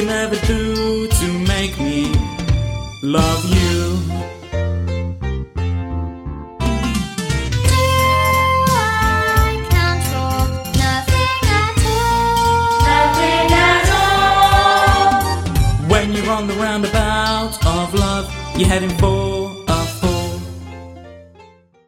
can ever do to make me love you. When you're on the roundabout of love, you're heading for